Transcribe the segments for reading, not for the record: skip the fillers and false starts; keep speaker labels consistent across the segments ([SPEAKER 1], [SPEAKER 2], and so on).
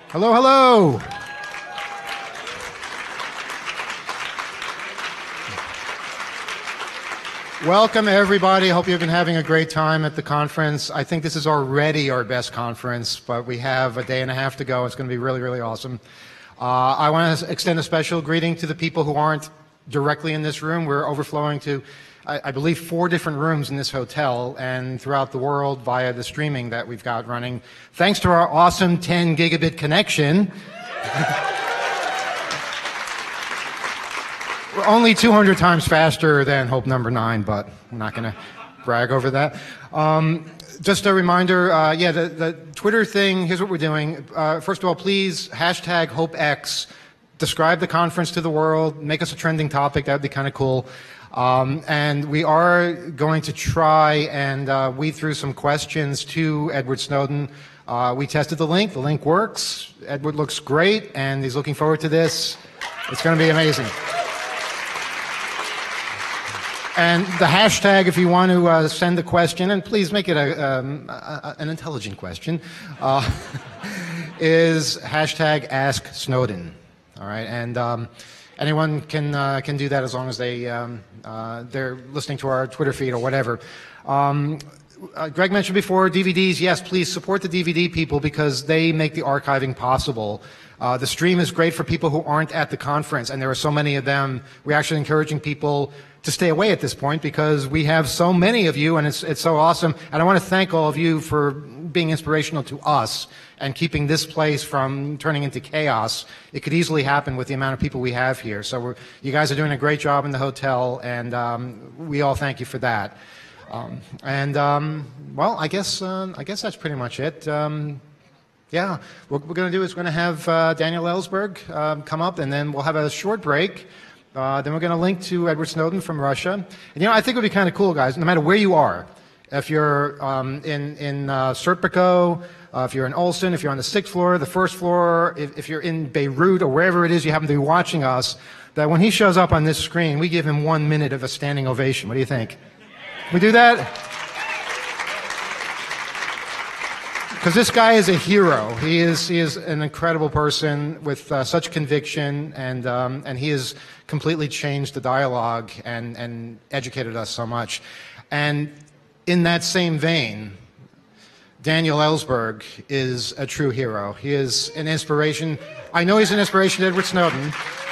[SPEAKER 1] Hello, hello. Welcome, everybody. Hope you've been having a great time at the conference. I think this is already our best conference, but we have a day and a half to go. It's going to be really, really awesome. I want to extend a special greeting to the people who aren't directly in this room. We're overflowing to, I believe, 4 different rooms in this hotel and throughout the world via the streaming that we've got running. Thanks to our awesome 10 gigabit connection. We're only 200 times faster than Hope number 9, but I'm not going to brag over that. Just a reminder, the Twitter thing, here's what we're doing. First of all, please, hashtag HopeX. Describe the conference to the world. Make us a trending topic. That would be kind of cool. And we are going to try and weed through some questions to Edward Snowden. We tested the link. The link works. Edward looks great, and he's looking forward to this. It's going to be amazing. And the hashtag, if you want to send a question, and please make it an intelligent question, is hashtag Ask Snowden. All right, and anyone can do that as long as they're listening to our Twitter feed or whatever. Greg mentioned before DVDs. Yes, please support the DVD people because they make the archiving possible. The stream is great for people who aren't at the conference, and there are so many of them. We're actually encouraging people to stay away at this point because we have so many of you, and it's so awesome. And I want to thank all of you for being inspirational to us and keeping this place from turning into chaos. It could easily happen with the amount of people we have here. So you guys are doing a great job in the hotel, and we all thank you for that. Well, I guess that's pretty much it. Yeah, what we're going to do is we're going to have Daniel Ellsberg come up, and then we'll have a short break. Then we're going to link to Edward Snowden from Russia. And, I think it would be kind of cool, guys, no matter where you are. If you're in Serpico, if you're in Olson, if you're on the 6th floor, the 1st floor, if you're in Beirut or wherever it is you happen to be watching us, that when he shows up on this screen, we give him 1 minute of a standing ovation. What do you think? We do that? Because this guy is a hero. He is an incredible person with such conviction, and he has completely changed the dialogue and educated us so much. And in that same vein, Daniel Ellsberg is a true hero. He is an inspiration. I know he's an inspiration to Edward Snowden.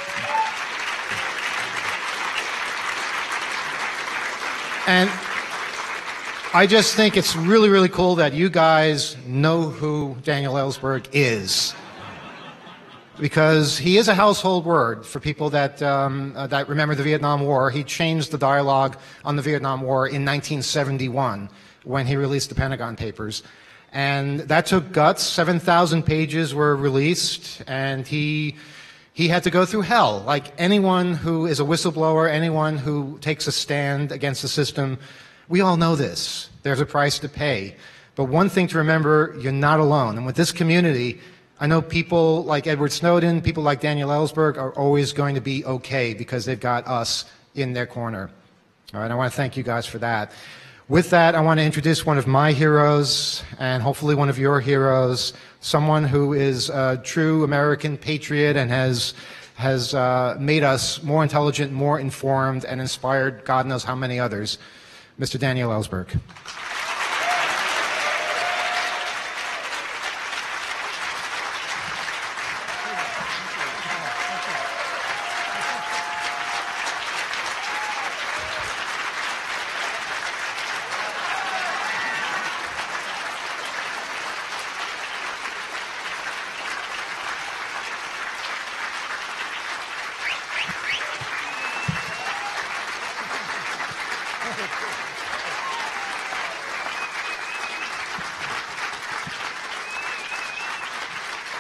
[SPEAKER 1] And I just think it's really, really cool that you guys know who Daniel Ellsberg is. Because he is a household word for people that remember the Vietnam War. He changed the dialogue on the Vietnam War in 1971 when he released the Pentagon Papers. And that took guts. 7,000 pages were released, and he had to go through hell. Like anyone who is a whistleblower, anyone who takes a stand against the system, we all know this. There's a price to pay. But one thing to remember, you're not alone. And with this community, I know people like Edward Snowden, people like Daniel Ellsberg are always going to be okay because they've got us in their corner. All right, I want to thank you guys for that. With that, I want to introduce one of my heroes and hopefully one of your heroes, someone who is a true American patriot and has made us more intelligent, more informed, and inspired God knows how many others, Mr. Daniel Ellsberg.